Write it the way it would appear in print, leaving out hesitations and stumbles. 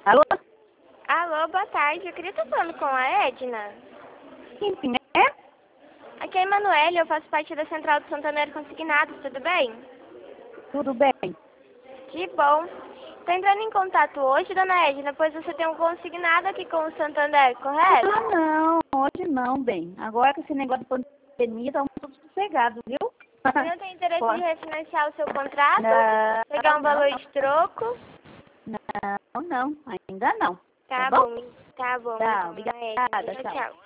Alô? Alô, boa tarde. Eu queria estar falando com a Edna. Quem é? Aqui é a Emanuele, eu faço parte da Central do Santander Consignados, tudo bem? Tudo bem? Que bom. Estou entrando em contato hoje, dona Edna, pois você tem um consignado aqui com o Santander, correto? Ah, não. Hoje não, bem. Agora com esse negócio de pandemia, tá tudo sossegado, viu? Você não tem interesse Pode. de refinanciar o seu contrato? Não, Pegar um valor não, de troco? não, ainda não. Tá Tá bom? bom, tá bom. Tá, Então, obrigada, dona Edna. tchau. Tchau.